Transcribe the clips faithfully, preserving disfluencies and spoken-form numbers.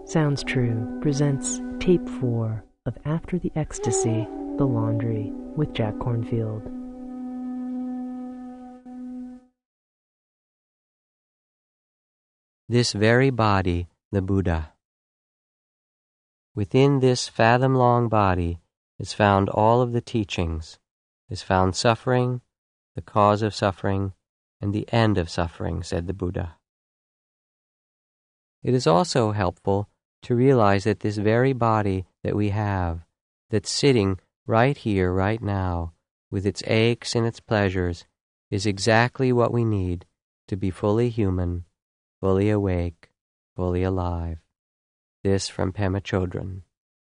Sounds True presents Tape four of After the Ecstasy, The Laundry with Jack Kornfield. This very body, the Buddha. Within this fathom-long body is found all of the teachings, is found suffering, the cause of suffering, and the end of suffering, said the Buddha. It is also helpful to realize that this very body that we have, that's sitting right here, right now, with its aches and its pleasures, is exactly what we need to be fully human, fully awake, fully alive. This from Pema Chodron.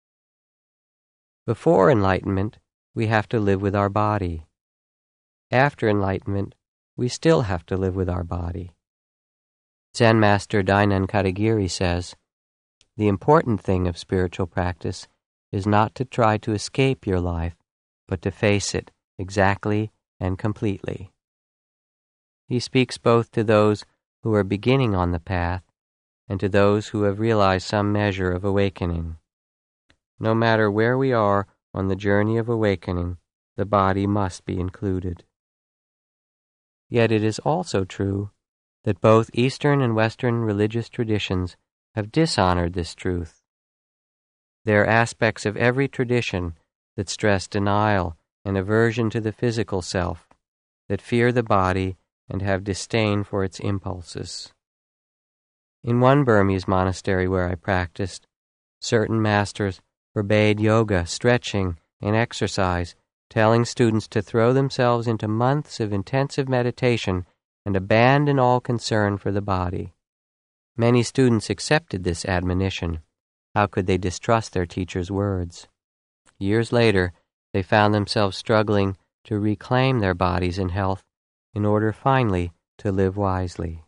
Before enlightenment, we have to live with our body. After enlightenment, we still have to live with our body. Zen master Dainan Katagiri says, the important thing of spiritual practice is not to try to escape your life, but to face it exactly and completely. He speaks both to those who are beginning on the path and to those who have realized some measure of awakening. No matter where we are on the journey of awakening, the body must be included. Yet it is also true that both Eastern and Western religious traditions have dishonored this truth. There are aspects of every tradition that stress denial and aversion to the physical self, that fear the body and have disdain for its impulses. In one Burmese monastery where I practiced, certain masters forbade yoga, stretching, and exercise, telling students to throw themselves into months of intensive meditation and abandon all concern for the body. Many students accepted this admonition. How could they distrust their teacher's words? Years later, they found themselves struggling to reclaim their bodies and health in order finally to live wisely.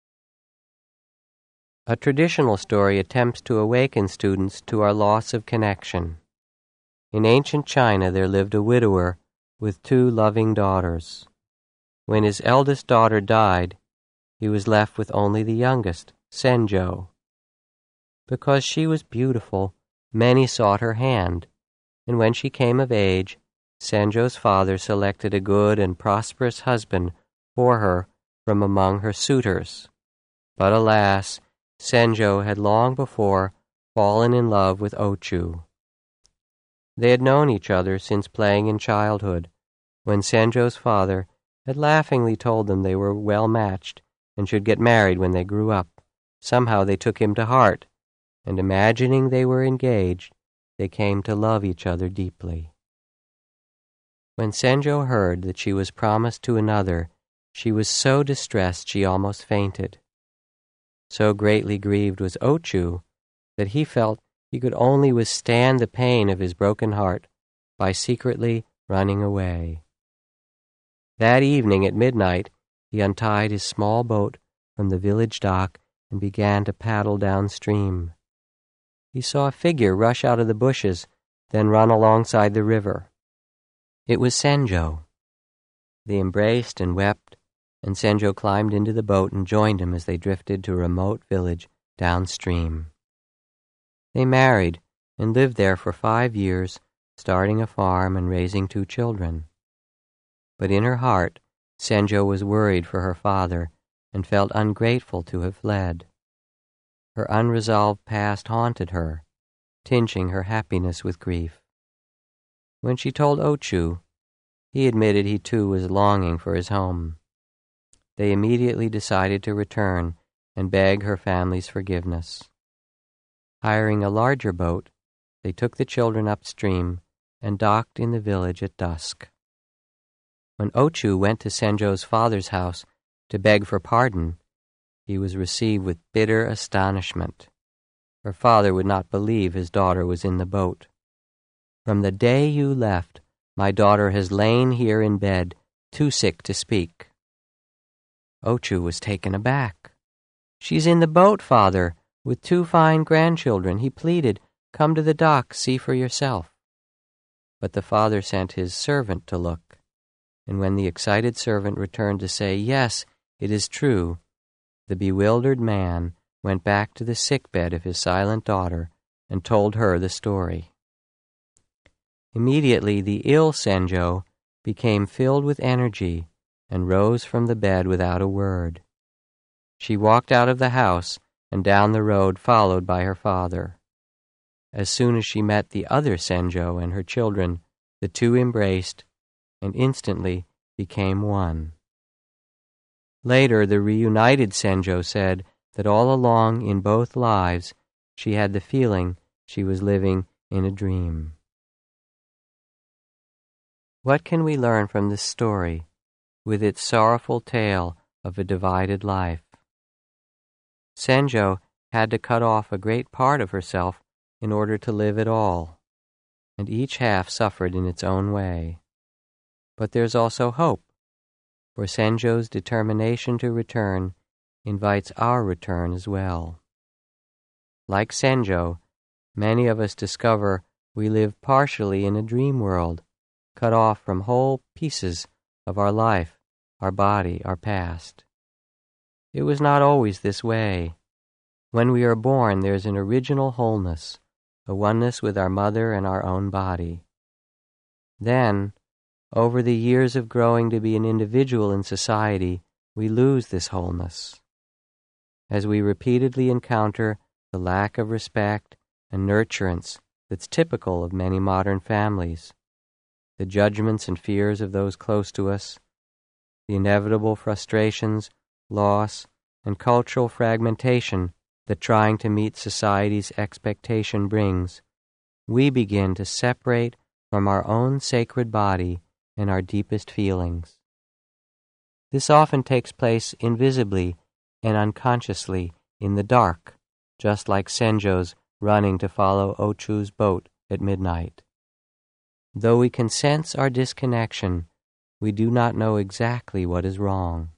A traditional story attempts to awaken students to our loss of connection. In ancient China there lived a widower with two loving daughters. When his eldest daughter died, he was left with only the youngest, Senjo. Because she was beautiful, many sought her hand, and when she came of age, Senjo's father selected a good and prosperous husband for her from among her suitors. But alas, Senjo had long before fallen in love with Ochu. They had known each other since playing in childhood, when Senjo's father had laughingly told them they were well matched and should get married when they grew up. Somehow they took him to heart, and imagining they were engaged, they came to love each other deeply. When Senjo heard that she was promised to another, she was so distressed she almost fainted. So greatly grieved was Ochu that he felt he could only withstand the pain of his broken heart by secretly running away. That evening at midnight, he untied his small boat from the village dock and began to paddle downstream. He saw a figure rush out of the bushes, then run alongside the river. It was Senjo. They embraced and wept, and Senjo climbed into the boat and joined him as they drifted to a remote village downstream. They married and lived there for five years, starting a farm and raising two children. But in her heart, Senjo was worried for her father and felt ungrateful to have fled. Her unresolved past haunted her, tinging her happiness with grief. When she told Ochu, he admitted he too was longing for his home. They immediately decided to return and beg her family's forgiveness. Hiring a larger boat, they took the children upstream and docked in the village at dusk. When Ochu went to Senjo's father's house to beg for pardon, he was received with bitter astonishment. Her father would not believe his daughter was in the boat. From the day you left, my daughter has lain here in bed, too sick to speak. Ochu was taken aback. She's in the boat, father, with two fine grandchildren. He pleaded, come to the dock, see for yourself. But the father sent his servant to look, and when the excited servant returned to say, yes, it is true, the bewildered man went back to the sickbed of his silent daughter and told her the story. Immediately the ill Senjo became filled with energy and rose from the bed without a word. She walked out of the house and down the road, followed by her father. As soon as she met the other Senjo and her children, the two embraced and instantly became one. Later, the reunited Senjo said that all along in both lives she had the feeling she was living in a dream. What can we learn from this story, with its sorrowful tale of a divided life? Senjo had to cut off a great part of herself in order to live at all, and each half suffered in its own way. But there's also hope, for Senjo's determination to return invites our return as well. Like Senjo, many of us discover we live partially in a dream world, cut off from whole pieces of our life, our body, our past. It was not always this way. When we are born, there's an original wholeness, a oneness with our mother and our own body. Then, over the years of growing to be an individual in society, we lose this wholeness. As we repeatedly encounter the lack of respect and nurturance that's typical of many modern families, the judgments and fears of those close to us, the inevitable frustrations, loss, and cultural fragmentation that trying to meet society's expectation brings, we begin to separate from our own sacred body and our deepest feelings. This often takes place invisibly and unconsciously in the dark, just like Senjo's running to follow Ochu's boat at midnight. Though we can sense our disconnection, we do not know exactly what is wrong.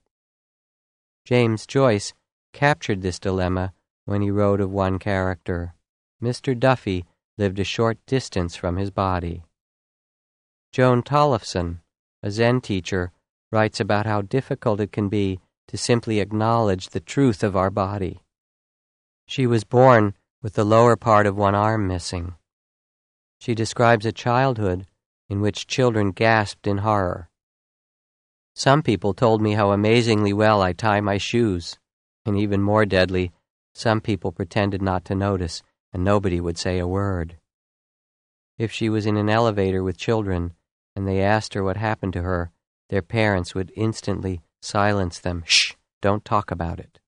James Joyce captured this dilemma when he wrote of one character. Mister Duffy lived a short distance from his body. Joan Tollefson, a Zen teacher, writes about how difficult it can be to simply acknowledge the truth of our body. She was born with the lower part of one arm missing. She describes a childhood in which children gasped in horror. Some people told me how amazingly well I tie my shoes, and even more deadly, some people pretended not to notice, and nobody would say a word. If she was in an elevator with children, and they asked her what happened to her, their parents would instantly silence them. Shh, don't talk about it.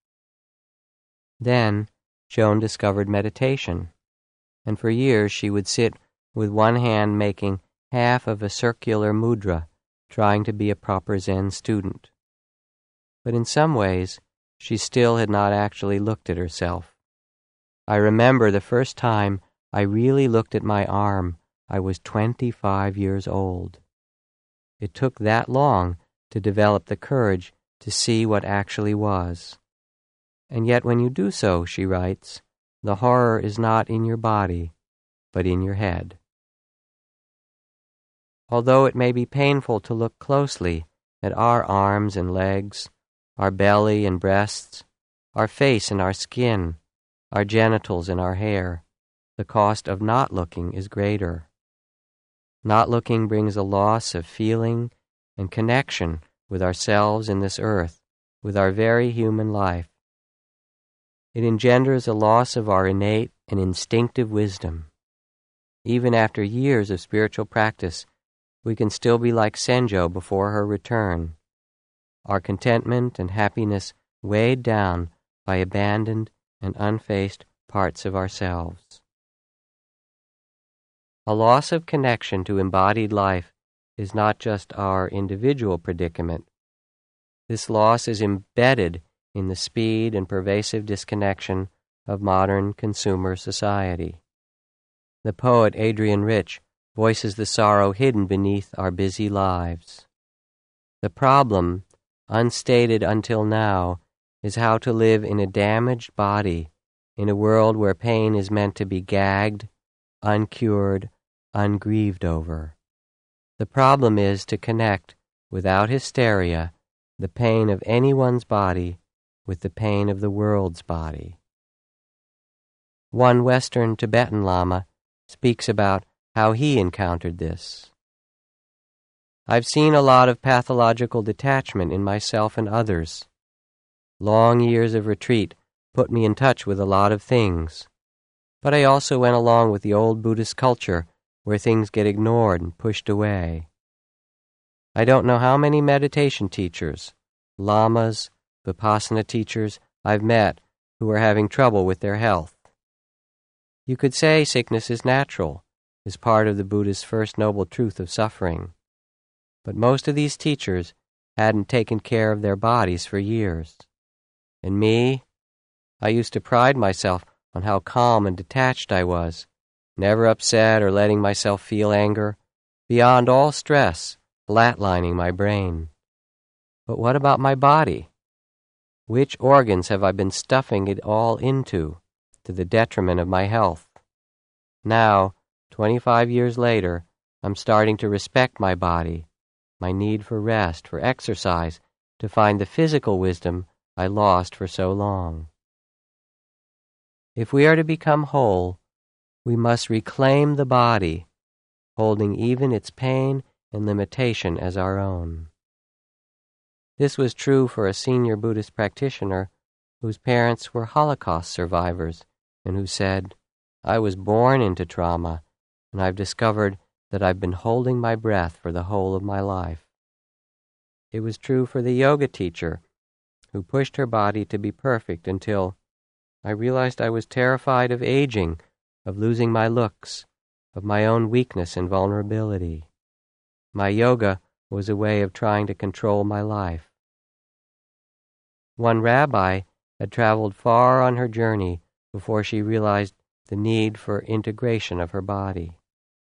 Then, Joan discovered meditation, and for years she would sit with one hand making half of a circular mudra, trying to be a proper Zen student. But in some ways, she still had not actually looked at herself. I remember the first time I really looked at my arm, I was twenty-five years old. It took that long to develop the courage to see what actually was. And yet when you do so, she writes, the horror is not in your body, but in your head. Although it may be painful to look closely at our arms and legs, our belly and breasts, our face and our skin, our genitals and our hair, the cost of not looking is greater. Not looking brings a loss of feeling and connection with ourselves in this earth, with our very human life. It engenders a loss of our innate and instinctive wisdom. Even after years of spiritual practice, we can still be like Senjo before her return, our contentment and happiness weighed down by abandoned and unfaced parts of ourselves. A loss of connection to embodied life is not just our individual predicament. This loss is embedded in the speed and pervasive disconnection of modern consumer society. The poet Adrienne Rich voices the sorrow hidden beneath our busy lives. The problem, unstated until now, is how to live in a damaged body in a world where pain is meant to be gagged, uncured, ungrieved over. The problem is to connect, without hysteria, the pain of anyone's body with the pain of the world's body. One Western Tibetan Lama speaks about how he encountered this. I've seen a lot of pathological detachment in myself and others. Long years of retreat put me in touch with a lot of things, but I also went along with the old Buddhist culture where things get ignored and pushed away. I don't know how many meditation teachers, lamas, vipassana teachers I've met who are having trouble with their health. You could say sickness is natural, is part of the Buddha's first noble truth of suffering. But most of these teachers hadn't taken care of their bodies for years. And me, I used to pride myself on how calm and detached I was, never upset or letting myself feel anger, beyond all stress, flatlining my brain. But what about my body? Which organs have I been stuffing it all into, to the detriment of my health? Now, twenty-five years later, I'm starting to respect my body, my need for rest, for exercise, to find the physical wisdom I lost for so long. If we are to become whole, we must reclaim the body, holding even its pain and limitation as our own. This was true for a senior Buddhist practitioner whose parents were Holocaust survivors and who said, "I was born into trauma, and I've discovered that I've been holding my breath for the whole of my life." It was true for the yoga teacher who pushed her body to be perfect until I realized I was terrified of aging, of losing my looks, of my own weakness and vulnerability. My yoga was a way of trying to control my life. One rabbi had traveled far on her journey before she realized the need for integration of her body.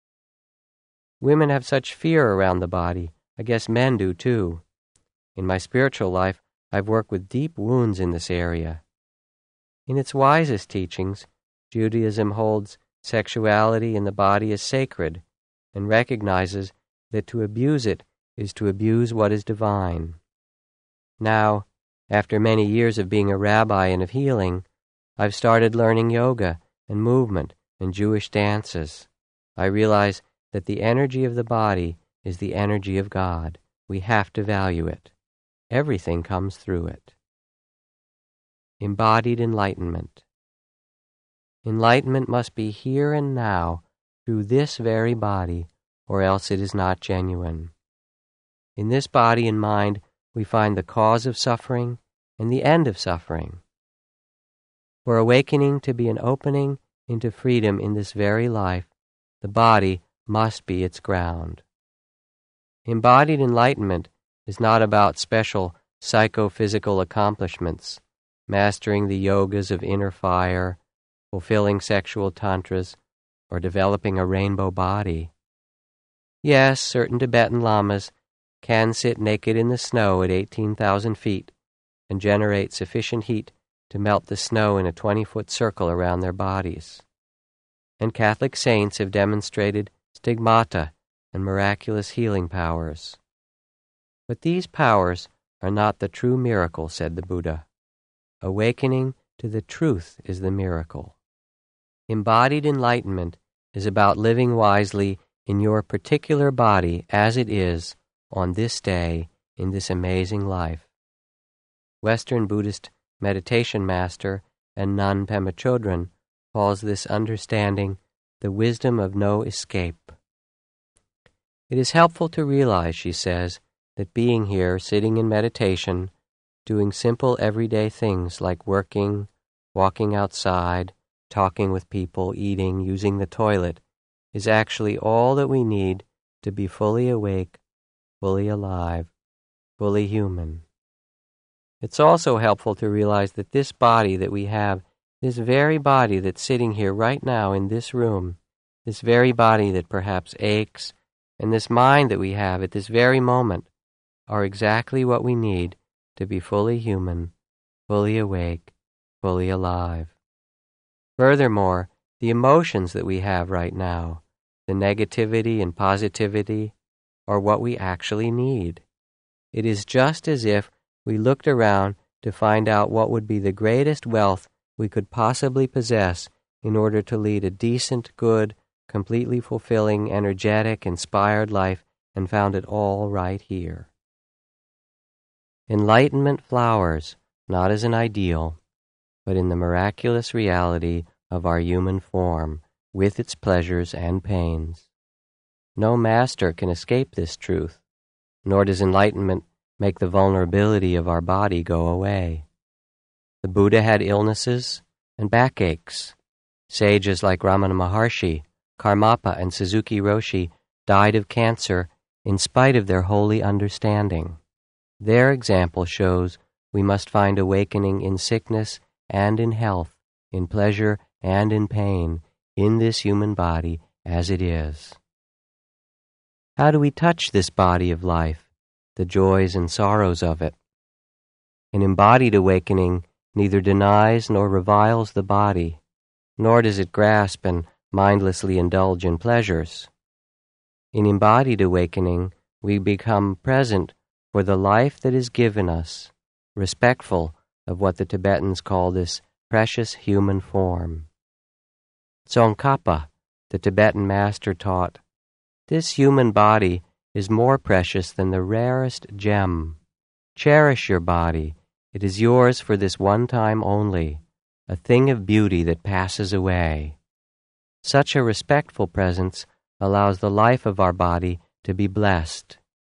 Women have such fear around the body. I guess men do too. In my spiritual life, I've worked with deep wounds in this area. In its wisest teachings, Judaism holds sexuality in the body as sacred and recognizes that to abuse it is to abuse what is divine. Now, after many years of being a rabbi and of healing, I've started learning yoga and movement and Jewish dances. I realize that the energy of the body is the energy of God. We have to value it. Everything comes through it. Embodied enlightenment. Enlightenment must be here and now through this very body, or else it is not genuine. In this body and mind, we find the cause of suffering and the end of suffering. For awakening to be an opening into freedom in this very life, the body must be its ground. Embodied enlightenment is not about special psychophysical accomplishments, mastering the yogas of inner fire, fulfilling sexual tantras, or developing a rainbow body. Yes, certain Tibetan lamas can sit naked in the snow at eighteen thousand feet and generate sufficient heat to melt the snow in a twenty-foot circle around their bodies. And Catholic saints have demonstrated stigmata and miraculous healing powers. But these powers are not the true miracle, said the Buddha. Awakening to the truth is the miracle. Embodied enlightenment is about living wisely in your particular body as it is on this day in this amazing life. Western Buddhist meditation master and nun Pema Chodron calls this understanding the wisdom of no escape. It is helpful to realize, she says, that being here, sitting in meditation, doing simple everyday things like working, walking outside, talking with people, eating, using the toilet, is actually all that we need to be fully awake, fully alive, fully human. It's also helpful to realize that this body that we have, this very body that's sitting here right now in this room, this very body that perhaps aches, and this mind that we have at this very moment, are exactly what we need to be fully human, fully awake, fully alive. Furthermore, the emotions that we have right now, the negativity and positivity, are what we actually need. It is just as if we looked around to find out what would be the greatest wealth we could possibly possess in order to lead a decent, good, completely fulfilling, energetic, inspired life, and found it all right here. Enlightenment flowers, not as an ideal, but in the miraculous reality of our human form, with its pleasures and pains. No master can escape this truth, nor does enlightenment make the vulnerability of our body go away. The Buddha had illnesses and backaches. Sages like Ramana Maharshi, Karmapa, and Suzuki Roshi died of cancer in spite of their holy understanding. Their example shows we must find awakening in sickness and in health, in pleasure and in pain, in this human body as it is. How do we touch this body of life, the joys and sorrows of it? An embodied awakening neither denies nor reviles the body, nor does it grasp and mindlessly indulge in pleasures. In embodied awakening, we become present for the life that is given us, respectful of what the Tibetans call this precious human form. Tsongkhapa, the Tibetan master, taught, "This human body is more precious than the rarest gem. Cherish your body. It is yours for this one time only, a thing of beauty that passes away." Such a respectful presence allows the life of our body to be blessed.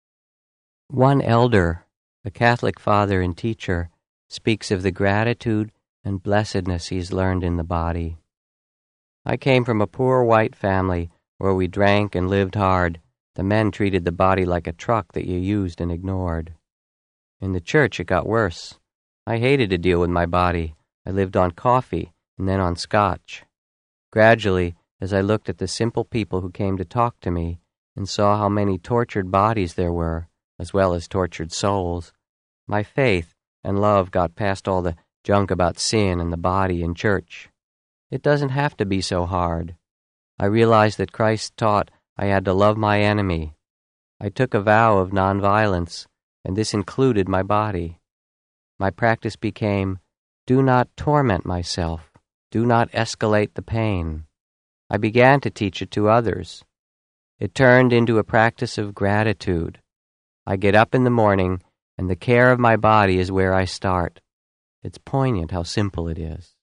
One elder, a Catholic father and teacher, speaks of the gratitude and blessedness he's learned in the body. "I came from a poor white family where we drank and lived hard. The men treated the body like a truck that you used and ignored. In the church it got worse. I hated to deal with my body. I lived on coffee and then on scotch. Gradually, as I looked at the simple people who came to talk to me and saw how many tortured bodies there were, as well as tortured souls, my faith and love got past all the junk about sin and the body and church. It doesn't have to be so hard. I realized that Christ taught I had to love my enemy. I took a vow of nonviolence, and this included my body. My practice became, do not torment myself, do not escalate the pain. I began to teach it to others. It turned into a practice of gratitude. I get up in the morning, and the care of my body is where I start. It's poignant how simple it is.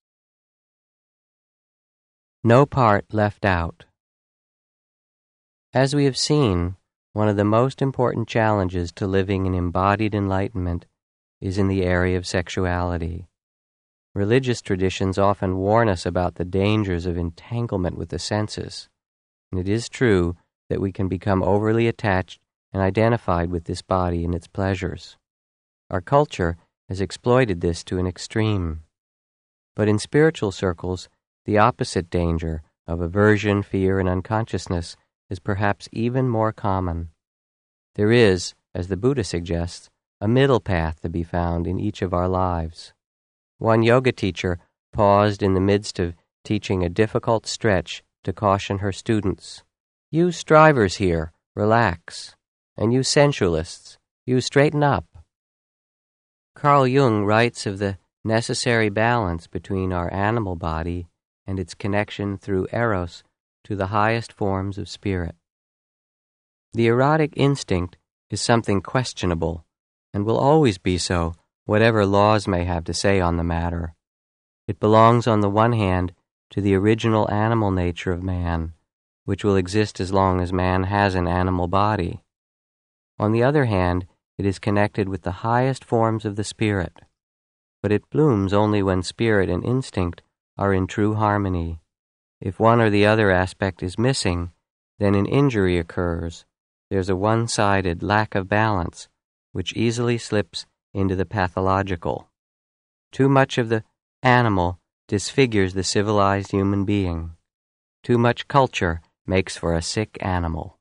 No part left out. As we have seen, one of the most important challenges to living in embodied enlightenment is in the area of sexuality. Religious traditions often warn us about the dangers of entanglement with the senses, and it is true that we can become overly attached and identified with this body and its pleasures. Our culture has exploited this to an extreme. But in spiritual circles, the opposite danger of aversion, fear, and unconsciousness is perhaps even more common. There is, as the Buddha suggests, a middle path to be found in each of our lives. One yoga teacher paused in the midst of teaching a difficult stretch to caution her students. You strivers here, relax. And you sensualists, you straighten up. Carl Jung writes of the necessary balance between our animal body and its connection through eros to the highest forms of spirit. The erotic instinct is something questionable, and will always be so, whatever laws may have to say on the matter. It belongs on the one hand to the original animal nature of man, which will exist as long as man has an animal body. On the other hand, it is connected with the highest forms of the spirit, but it blooms only when spirit and instinct are in true harmony. If one or the other aspect is missing, then an injury occurs. There's a one-sided lack of balance, which easily slips into the pathological. Too much of the animal disfigures the civilized human being. Too much culture makes for a sick animal.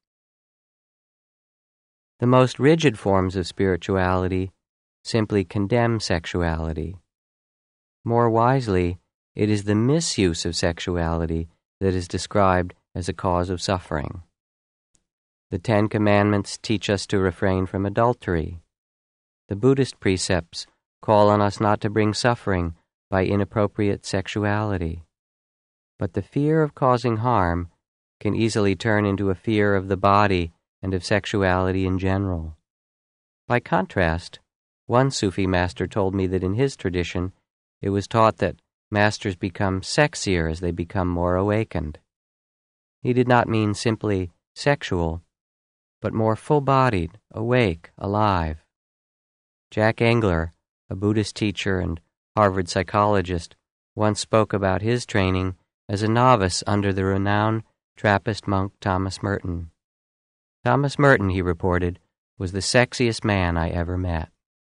The most rigid forms of spirituality simply condemn sexuality. More wisely, it is the misuse of sexuality that is described as a cause of suffering. The Ten Commandments teach us to refrain from adultery. The Buddhist precepts call on us not to bring suffering by inappropriate sexuality. but the fear of causing harm can easily turn into a fear of the body and of sexuality in general. By contrast, one Sufi master told me that in his tradition it was taught that masters become sexier as they become more awakened. He did not mean simply sexual, but more full-bodied, awake, alive. Jack Engler, a Buddhist teacher and Harvard psychologist, once spoke about his training as a novice under the renowned Trappist monk Thomas Merton. Thomas Merton, he reported, was the sexiest man I ever met.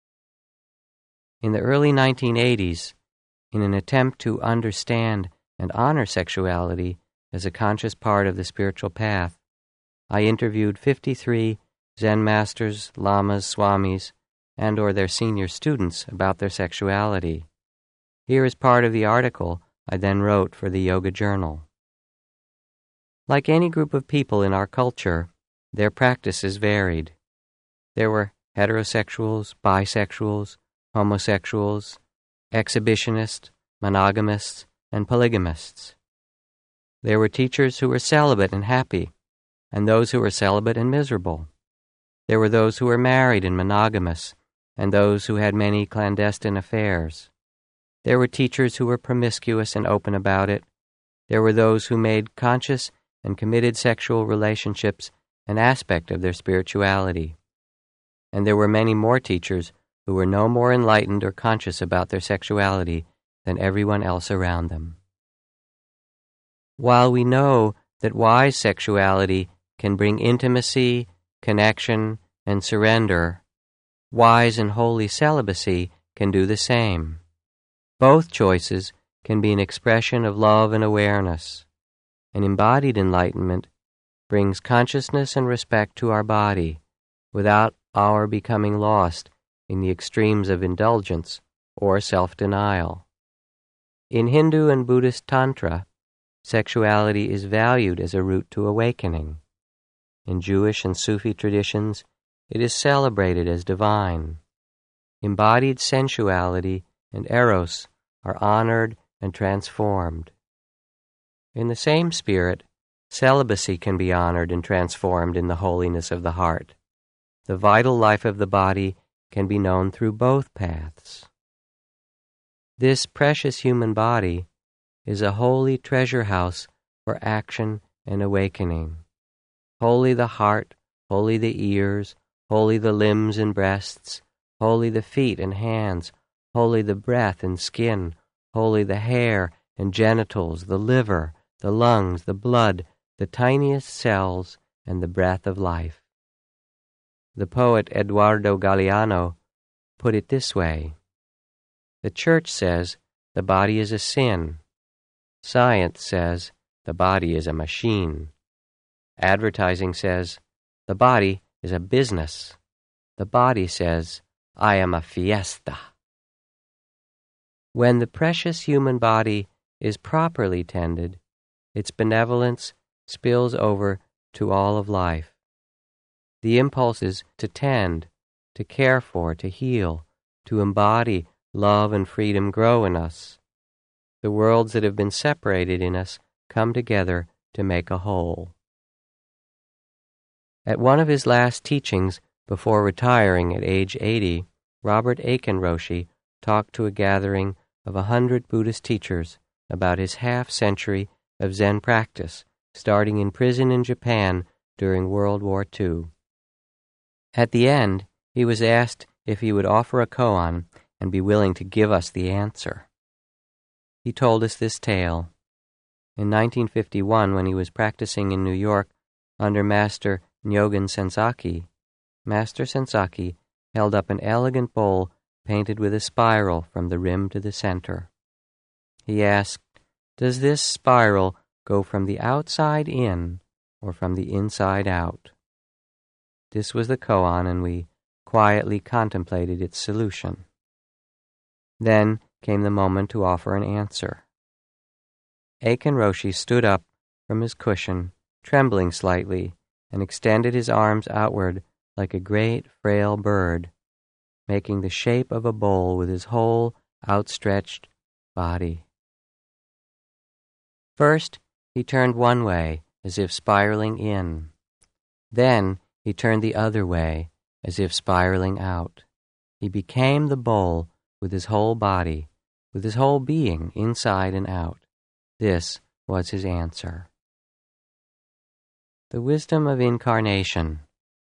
In the early nineteen eighties, in an attempt to understand and honor sexuality as a conscious part of the spiritual path, I interviewed fifty-three Zen masters, lamas, swamis, and or their senior students about their sexuality. Here is part of the article I then wrote for the Yoga Journal. Like any group of people in our culture, their practices varied. There were heterosexuals, bisexuals, homosexuals, exhibitionists, monogamists, and polygamists. There were teachers who were celibate and happy, and those who were celibate and miserable. There were those who were married and monogamous, and those who had many clandestine affairs. There were teachers who were promiscuous and open about it. There were those who made conscious and committed sexual relationships an aspect of their spirituality. And there were many more teachers who were no more enlightened or conscious about their sexuality than everyone else around them. While we know that wise sexuality can bring intimacy, connection, and surrender, wise and holy celibacy can do the same. Both choices can be an expression of love and awareness. An embodied enlightenment brings consciousness and respect to our body without our becoming lost in the extremes of indulgence or self-denial. In Hindu and Buddhist Tantra, sexuality is valued as a route to awakening. In Jewish and Sufi traditions, it is celebrated as divine. Embodied sensuality and eros are honored and transformed. In the same spirit, celibacy can be honored and transformed in the holiness of the heart. The vital life of the body can be known through both paths. This precious human body is a holy treasure house for action and awakening. Holy the heart, holy the ears, holy the limbs and breasts, holy the feet and hands, holy the breath and skin, holy the hair and genitals, the liver, the lungs, the blood, the tiniest cells, and the breath of life. The poet Eduardo Galeano put it this way: the Church says the body is a sin. Science says the body is a machine. Advertising says the body is a business. The body says, I am a fiesta. When the precious human body is properly tended, its benevolence spills over to all of life. The impulses to tend, to care for, to heal, to embody love and freedom grow in us. The worlds that have been separated in us come together to make a whole. At one of his last teachings before retiring at age eighty, Robert Aiken Roshi talked to a gathering of a hundred Buddhist teachers about his half-century of Zen practice, starting in prison in Japan during World War Two. At the end, he was asked if he would offer a koan and be willing to give us the answer. He told us this tale. In nineteen fifty-one, when he was practicing in New York under Master Nyogen Sensaki, Master Sensaki held up an elegant bowl painted with a spiral from the rim to the center. He asked, "Does this spiral go from the outside in or from the inside out?" This was the koan, and we quietly contemplated its solution. Then came the moment to offer an answer. Aiken Roshi stood up from his cushion, trembling slightly, and extended his arms outward like a great frail bird, making the shape of a bowl with his whole outstretched body. First, he turned one way, as if spiraling in. Then he turned the other way, as if spiraling out. He became the bowl with his whole body, with his whole being, inside and out. This was his answer. The wisdom of incarnation.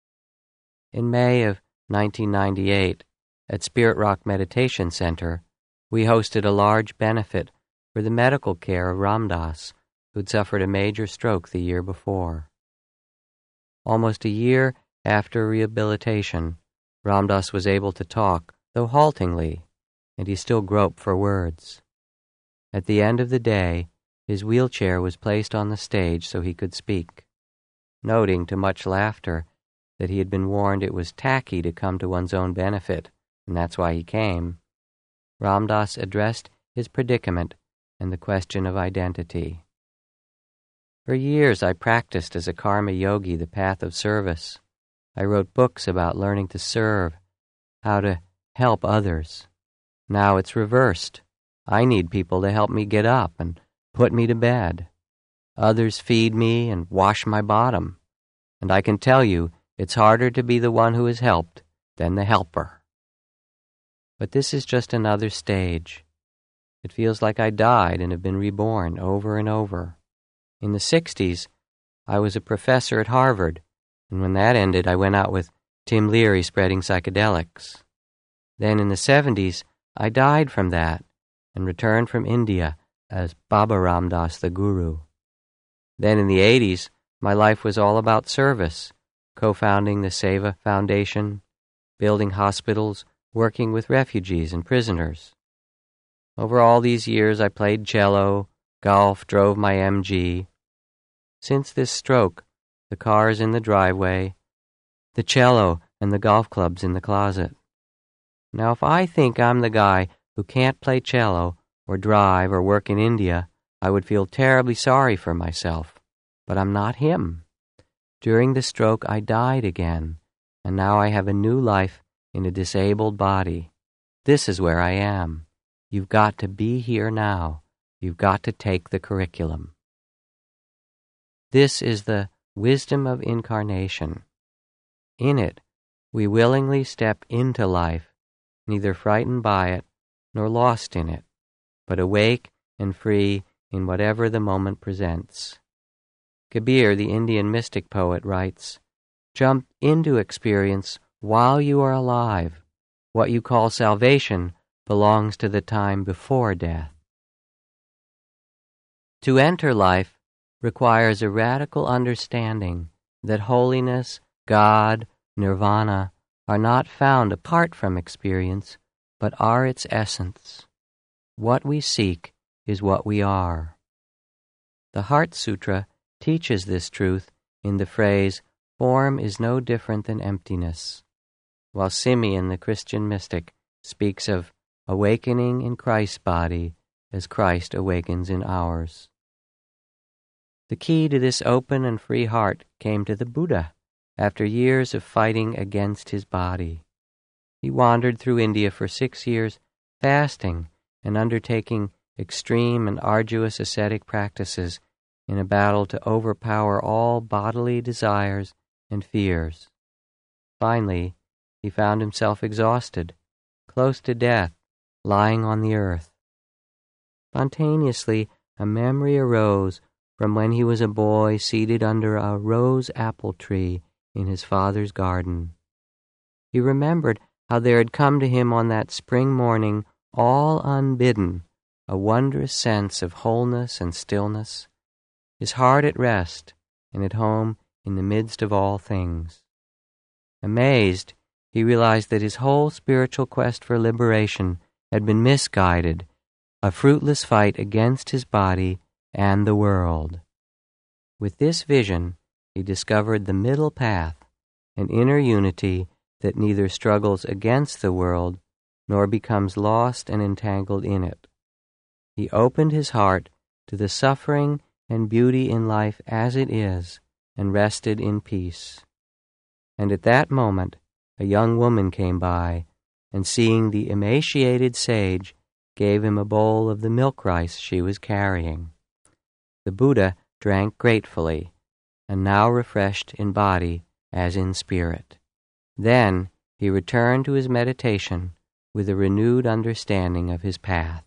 In May of nineteen ninety-eight, at Spirit Rock Meditation Center, we hosted a large benefit for the medical care of Ram Dass, who'd suffered a major stroke the year before. Almost a year after rehabilitation, Ram Dass was able to talk, though haltingly, and he still groped for words. At the end of the day, his wheelchair was placed on the stage so he could speak. Noting, to much laughter, that he had been warned it was tacky to come to one's own benefit, and that's why he came, Ram Dass addressed his predicament and the question of identity. For years I practiced as a karma yogi the path of service. I wrote books about learning to serve, how to help others. Now it's reversed. I need people to help me get up and put me to bed. Others feed me and wash my bottom. And I can tell you, it's harder to be the one who is helped than the helper. But this is just another stage. It feels like I died and have been reborn over and over. In the sixties, I was a professor at Harvard, and when that ended, I went out with Tim Leary spreading psychedelics. Then in the seventies, I died from that and returned from India as Baba Ram Dass the Guru. Then in the eighties, my life was all about service, co-founding the Seva Foundation, building hospitals, working with refugees and prisoners. Over all these years, I played cello, golf, drove my M G. Since this stroke, the car's in the driveway, the cello and the golf club's in the closet. Now, if I think I'm the guy who can't play cello or drive or work in India, I would feel terribly sorry for myself. But I'm not him. During the stroke, I died again, and now I have a new life in a disabled body. This is where I am. You've got to be here now. You've got to take the curriculum. This is the wisdom of incarnation. In it, we willingly step into life, neither frightened by it nor lost in it, but awake and free in whatever the moment presents. Kabir, the Indian mystic poet, writes, "Jump into experience while you are alive. What you call salvation belongs to the time before death." To enter life requires a radical understanding that holiness, God, nirvana are not found apart from experience, but are its essence. What we seek is what we are. The Heart Sutra teaches this truth in the phrase, "Form is no different than emptiness," while Simeon, the Christian mystic, speaks of awakening in Christ's body as Christ awakens in ours. The key to this open and free heart came to the Buddha after years of fighting against his body. He wandered through India for six years, fasting and undertaking extreme and arduous ascetic practices in a battle to overpower all bodily desires and fears. Finally, he found himself exhausted, close to death, lying on the earth. Spontaneously, a memory arose from when he was a boy seated under a rose apple tree in his father's garden. He remembered how there had come to him on that spring morning, all unbidden, a wondrous sense of wholeness and stillness, his heart at rest and at home in the midst of all things. Amazed, he realized that his whole spiritual quest for liberation had been misguided, a fruitless fight against his body and the world. With this vision, he discovered the middle path, an inner unity that neither struggles against the world nor becomes lost and entangled in it. He opened his heart to the suffering and beauty in life as it is, and rested in peace. And at that moment, a young woman came by, and seeing the emaciated sage, gave him a bowl of the milk rice she was carrying. The Buddha drank gratefully, and now refreshed in body as in spirit. Then he returned to his meditation with a renewed understanding of his path.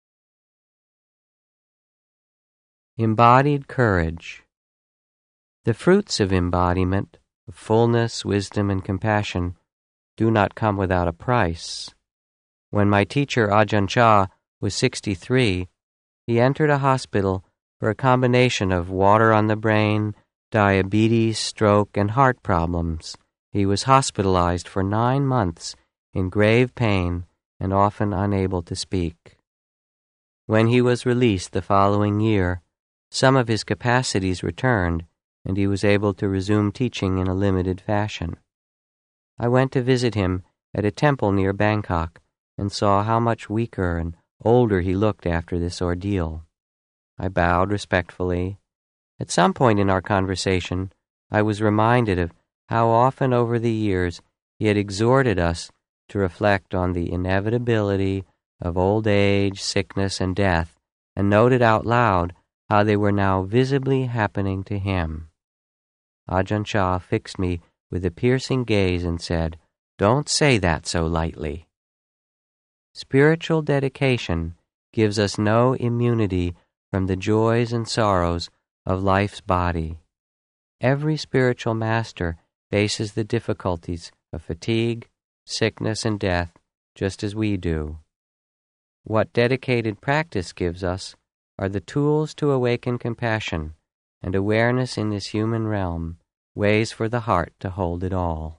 Embodied courage. The fruits of embodiment, of fullness, wisdom, and compassion, do not come without a price. When my teacher Ajahn Chah was sixty-three, he entered a hospital for a combination of water on the brain, diabetes, stroke, and heart problems. He was hospitalized for nine months in grave pain and often unable to speak. When he was released the following year, some of his capacities returned, and he was able to resume teaching in a limited fashion. I went to visit him at a temple near Bangkok and saw how much weaker and older he looked after this ordeal. I bowed respectfully. At some point in our conversation, I was reminded of how often over the years he had exhorted us to reflect on the inevitability of old age, sickness, and death, and noted out loud how they were now visibly happening to him. Ajahn Chah fixed me with a piercing gaze and said, "Don't say that so lightly." Spiritual dedication gives us no immunity from the joys and sorrows of life's body. Every spiritual master faces the difficulties of fatigue, sickness, and death just as we do. What dedicated practice gives us are the tools to awaken compassion and awareness in this human realm, ways for the heart to hold it all.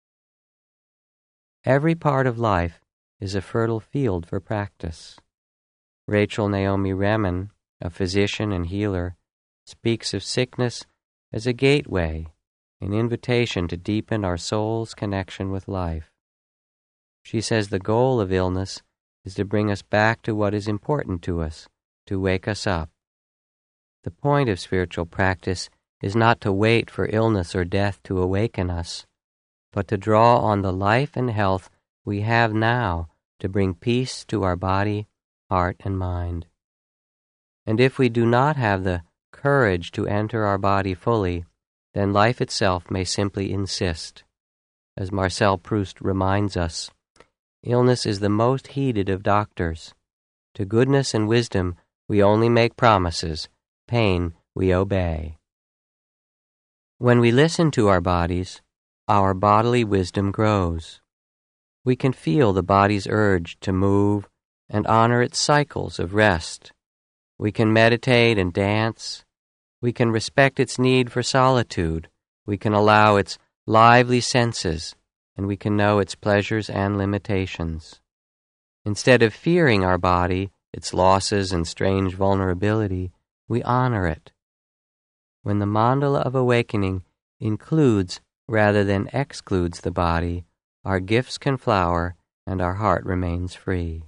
Every part of life is a fertile field for practice. Rachel Naomi Remen, a physician and healer, speaks of sickness as a gateway, an invitation to deepen our soul's connection with life. She says the goal of illness is to bring us back to what is important to us, to wake us up. The point of spiritual practice is not to wait for illness or death to awaken us, but to draw on the life and health we have now to bring peace to our body, heart, and mind. And if we do not have the courage to enter our body fully, then life itself may simply insist. As Marcel Proust reminds us, illness is the most heeded of doctors. To goodness and wisdom we only make promises, pain we obey. When we listen to our bodies, our bodily wisdom grows. We can feel the body's urge to move and honor its cycles of rest. We can meditate and dance. We can respect its need for solitude. We can allow its lively senses, and we can know its pleasures and limitations. Instead of fearing our body, its losses and strange vulnerability, we honor it. When the mandala of awakening includes rather than excludes the body, our gifts can flower and our heart remains free.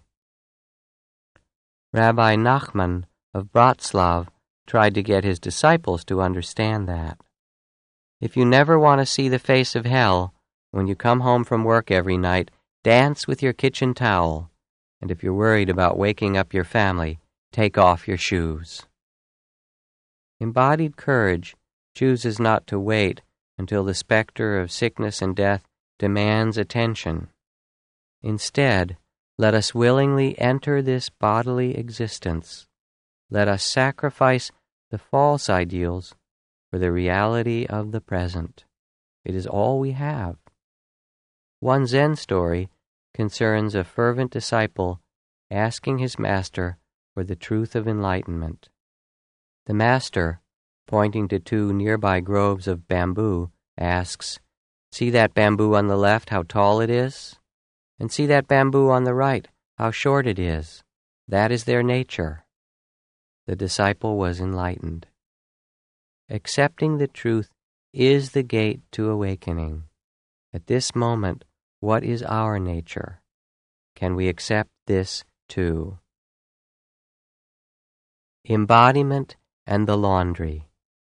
Rabbi Nachman of Bratslav tried to get his disciples to understand that. If you never want to see the face of hell, when you come home from work every night, dance with your kitchen towel. And if you're worried about waking up your family, take off your shoes. Embodied courage chooses not to wait until the specter of sickness and death demands attention. Instead, let us willingly enter this bodily existence. Let us sacrifice the false ideals for the reality of the present. It is all we have. One Zen story concerns a fervent disciple asking his master for the truth of enlightenment. The master, pointing to two nearby groves of bamboo, asks, "See that bamboo on the left, how tall it is? And see that bamboo on the right, how short it is? That is their nature." The disciple was enlightened. Accepting the truth is the gate to awakening. At this moment, what is our nature? Can we accept this too? Embodiment and the laundry.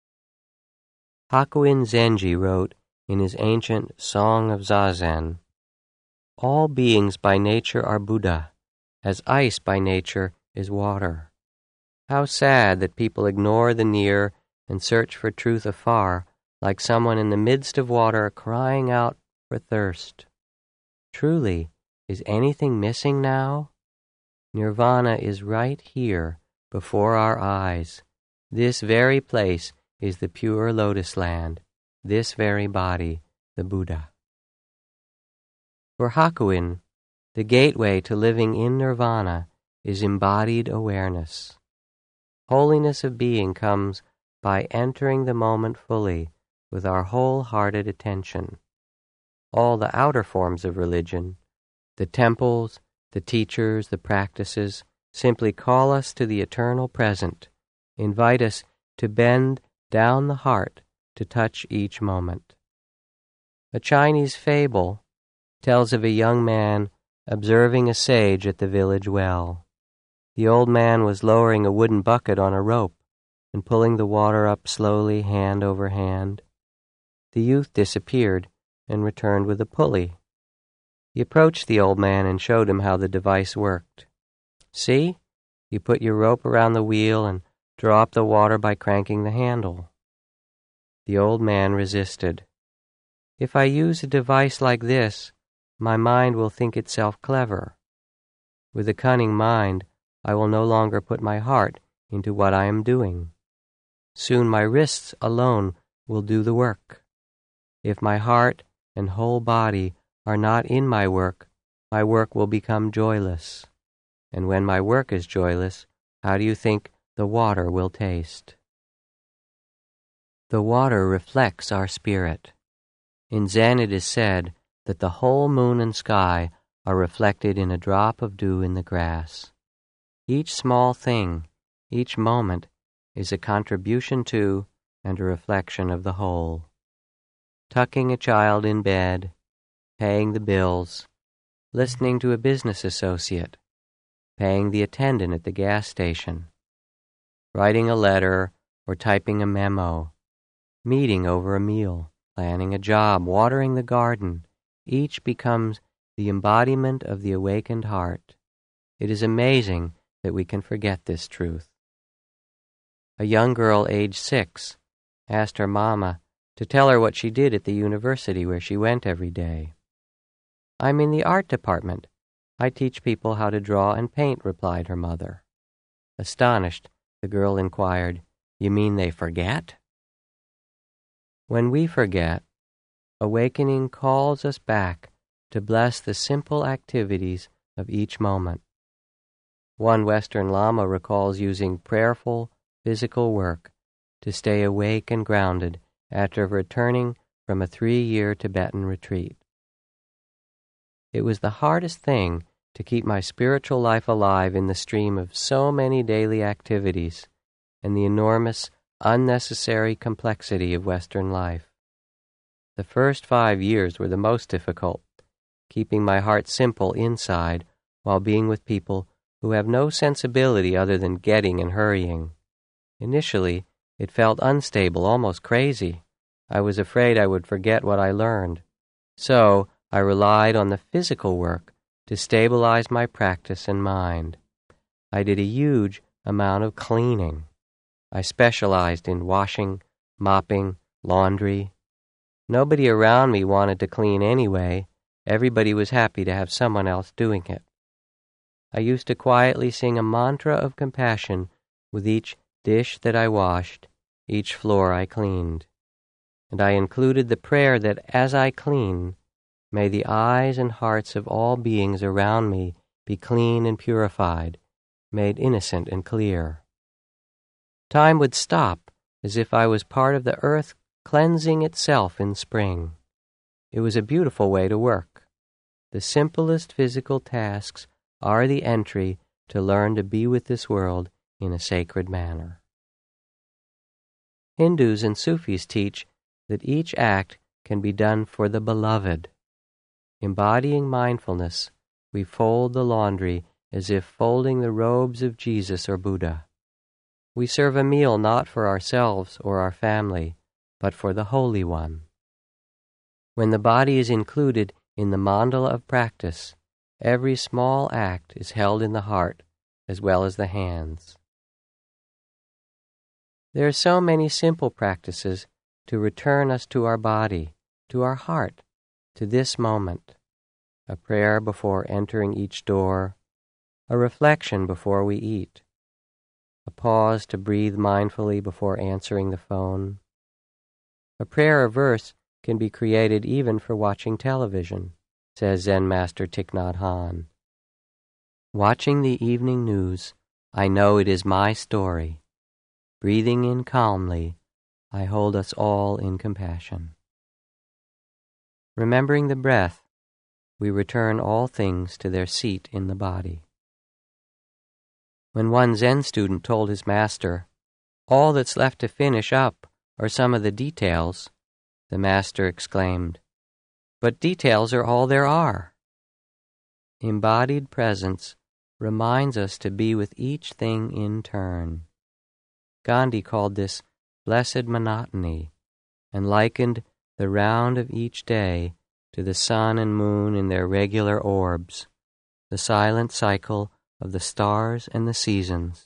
Hakuin Zenji wrote in his ancient Song of Zazen, "All beings by nature are Buddha, as ice by nature is water. How sad that people ignore the near and search for truth afar, like someone in the midst of water crying out for thirst. Truly, is anything missing now? Nirvana is right here, before our eyes. This very place is the pure lotus land, this very body, the Buddha. For Hakuin, the gateway to living in nirvana is embodied awareness. Holiness of being comes by entering the moment fully with our wholehearted attention. All the outer forms of religion, the temples, the teachers, the practices, simply call us to the eternal present, invite us to bend down the heart to touch each moment. A Chinese fable tells of a young man observing a sage at the village well. The old man was lowering a wooden bucket on a rope and pulling the water up slowly, hand over hand. The youth disappeared and returned with a pulley. He approached the old man and showed him how the device worked. See, you put your rope around the wheel and draw up the water by cranking the handle. The old man resisted. If I use a device like this, my mind will think itself clever. With a cunning mind, I will no longer put my heart into what I am doing. Soon my wrists alone will do the work. If my heart and whole body are not in my work, my work will become joyless. And when my work is joyless, how do you think the water will taste? The water reflects our spirit. In Zen it is said that the whole moon and sky are reflected in a drop of dew in the grass. Each small thing, each moment, is a contribution to and a reflection of the whole. Tucking a child in bed, paying the bills, listening to a business associate, paying the attendant at the gas station, writing a letter or typing a memo, meeting over a meal, planning a job, watering the garden, each becomes the embodiment of the awakened heart. It is amazing that we can forget this truth. A young girl aged six asked her mama to tell her what she did at the university where she went every day. I'm in the art department. I teach people how to draw and paint, replied her mother. Astonished, the girl inquired, You mean they forget? When we forget, awakening calls us back to bless the simple activities of each moment. One Western Lama recalls using prayerful, physical work to stay awake and grounded after returning from a three-year Tibetan retreat. It was the hardest thing to keep my spiritual life alive in the stream of so many daily activities and the enormous, unnecessary complexity of Western life. The first five years were the most difficult, keeping my heart simple inside while being with people who have no sensibility other than getting and hurrying. Initially, it felt unstable, almost crazy. I was afraid I would forget what I learned. So, I relied on the physical work to stabilize my practice and mind. I did a huge amount of cleaning. I specialized in washing, mopping, laundry. Nobody around me wanted to clean anyway. Everybody was happy to have someone else doing it. I used to quietly sing a mantra of compassion with each dish that I washed, each floor I cleaned. And I included the prayer that as I clean, may the eyes and hearts of all beings around me be clean and purified, made innocent and clear. Time would stop as if I was part of the earth cleansing itself in spring. It was a beautiful way to work. The simplest physical tasks are the entry to learn to be with this world in a sacred manner. Hindus and Sufis teach that each act can be done for the beloved. Embodying mindfulness, we fold the laundry as if folding the robes of Jesus or Buddha. We serve a meal not for ourselves or our family, but for the Holy One. When the body is included in the mandala of practice, every small act is held in the heart as well as the hands. There are so many simple practices to return us to our body, to our heart, to this moment. A prayer before entering each door, a reflection before we eat, a pause to breathe mindfully before answering the phone. A prayer or verse can be created even for watching television, says Zen Master Thich Nhat Hanh. Watching the evening news, I know it is my story. Breathing in calmly, I hold us all in compassion. Remembering the breath, we return all things to their seat in the body. When one Zen student told his master, "All that's left to finish up are some of the details," the master exclaimed, "But details are all there are." Embodied presence reminds us to be with each thing in turn. Gandhi called this blessed monotony and likened the round of each day to the sun and moon in their regular orbs, the silent cycle of the stars and the seasons.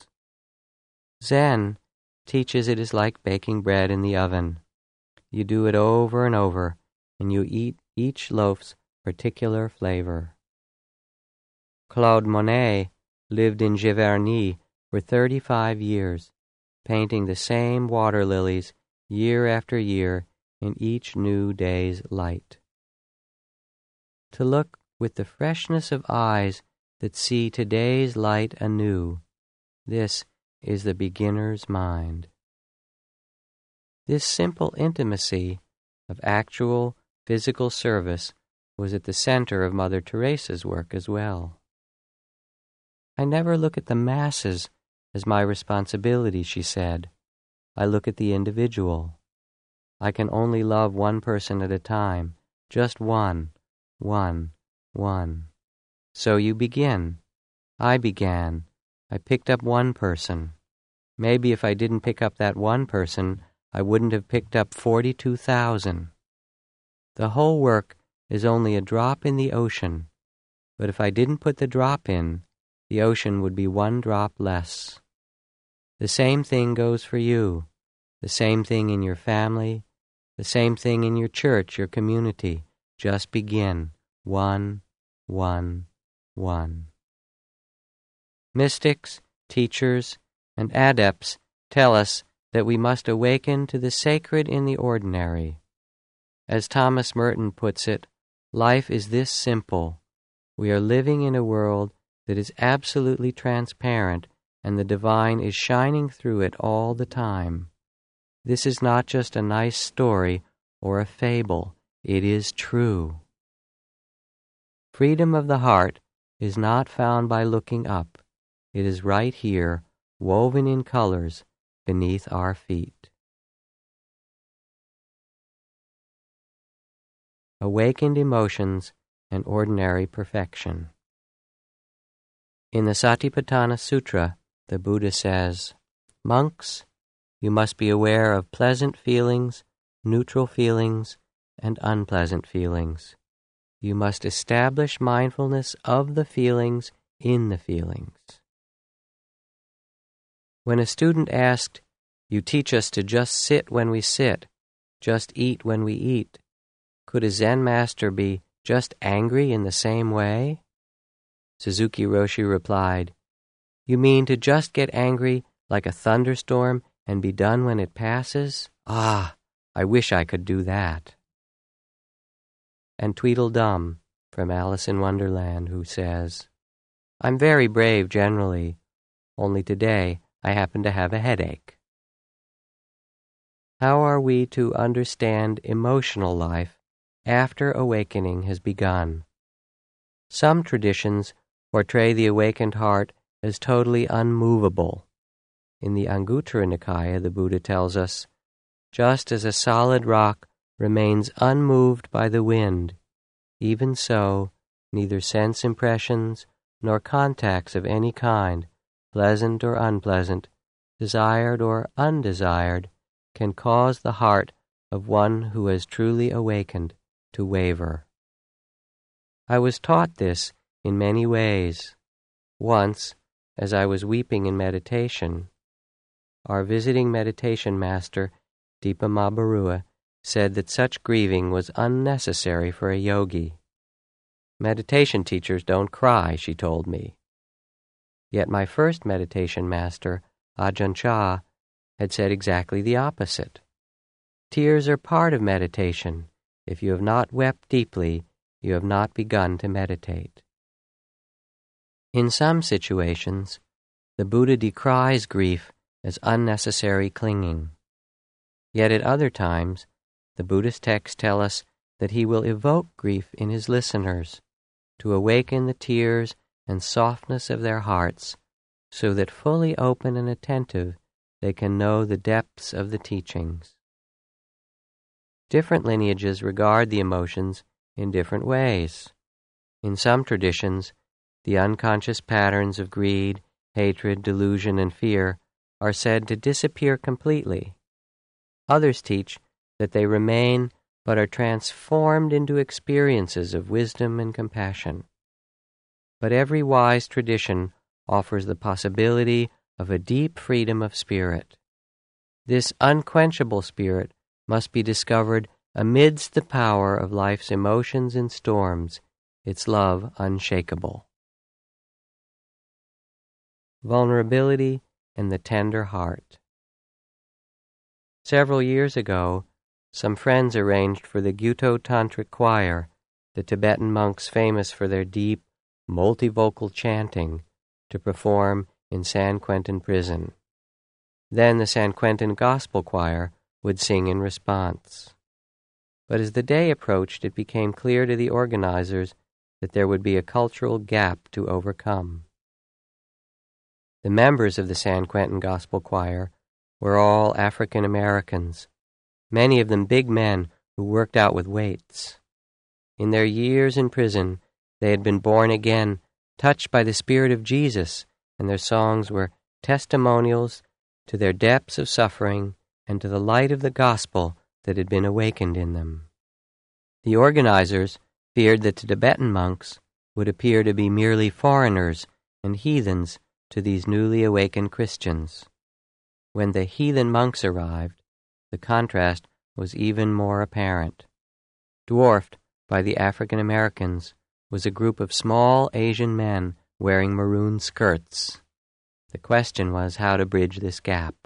Zen teaches it is like baking bread in the oven. You do it over and over, and you eat each loaf's particular flavor. Claude Monet lived in Giverny for thirty-five years, painting the same water lilies year after year in each new day's light. To look with the freshness of eyes that see today's light anew, this is the beginner's mind. This simple intimacy of actual physical service was at the center of Mother Teresa's work as well. I never look at the masses as my responsibility, she said. I look at the individual. I can only love one person at a time, just one, one, one. So you begin. I began. I picked up one person. Maybe if I didn't pick up that one person, I wouldn't have picked up forty-two thousand. The whole work is only a drop in the ocean, but if I didn't put the drop in, the ocean would be one drop less. The same thing goes for you, the same thing in your family, the same thing in your church, your community. Just begin. One, one, one. Mystics, teachers, and adepts tell us that we must awaken to the sacred in the ordinary. As Thomas Merton puts it, life is this simple. We are living in a world that is absolutely transparent, and the divine is shining through it all the time. This is not just a nice story or a fable. It is true. Freedom of the heart is not found by looking up. It is right here, woven in colors, beneath our feet. Awakened emotions and ordinary perfection. In the Satipatthana Sutra, the Buddha says, "Monks, you must be aware of pleasant feelings, neutral feelings, and unpleasant feelings. You must establish mindfulness of the feelings in the feelings." When a student asked, "You teach us to just sit when we sit, just eat when we eat. Could a Zen master be just angry in the same way?" Suzuki Roshi replied, "You mean to just get angry like a thunderstorm and be done when it passes? Ah, I wish I could do that." And Tweedledum, from Alice in Wonderland, who says, "I'm very brave generally, only today I happen to have a headache." How are we to understand emotional life after awakening has begun? Some traditions portray the awakened heart as totally unmovable. In the Anguttara Nikaya, the Buddha tells us, just as a solid rock remains unmoved by the wind, even so, neither sense impressions nor contacts of any kind, pleasant or unpleasant, desired or undesired, can cause the heart of one who has truly awakened to waver. I was taught this in many ways. Once, as I was weeping in meditation, our visiting meditation master, Dipa Mabarua, said that such grieving was unnecessary for a yogi. Meditation teachers don't cry, she told me. Yet my first meditation master, Ajahn Chah, had said exactly the opposite. Tears are part of meditation. If you have not wept deeply, you have not begun to meditate. In some situations, the Buddha decries grief as unnecessary clinging. Yet at other times, the Buddhist texts tell us that he will evoke grief in his listeners to awaken the tears and softness of their hearts so that fully open and attentive they can know the depths of the teachings. Different lineages regard the emotions in different ways. In some traditions, the unconscious patterns of greed, hatred, delusion, and fear are said to disappear completely. Others teach that they remain but are transformed into experiences of wisdom and compassion. But every wise tradition offers the possibility of a deep freedom of spirit. This unquenchable spirit must be discovered amidst the power of life's emotions and storms, its love unshakable. Vulnerability and the tender heart. Several years ago, some friends arranged for the Gyuto Tantric Choir, the Tibetan monks famous for their deep, multivocal chanting, to perform in San Quentin prison. Then the San Quentin Gospel Choir would sing in response. But as the day approached, it became clear to the organizers that there would be a cultural gap to overcome. The members of the San Quentin Gospel Choir were all African Americans, many of them big men who worked out with weights. In their years in prison, they had been born again, touched by the Spirit of Jesus, and their songs were testimonials to their depths of suffering and to the light of the gospel that had been awakened in them. The organizers feared that the Tibetan monks would appear to be merely foreigners and heathens to these newly awakened Christians. When the heathen monks arrived, the contrast was even more apparent. Dwarfed by the African Americans was a group of small Asian men wearing maroon skirts. The question was how to bridge this gap.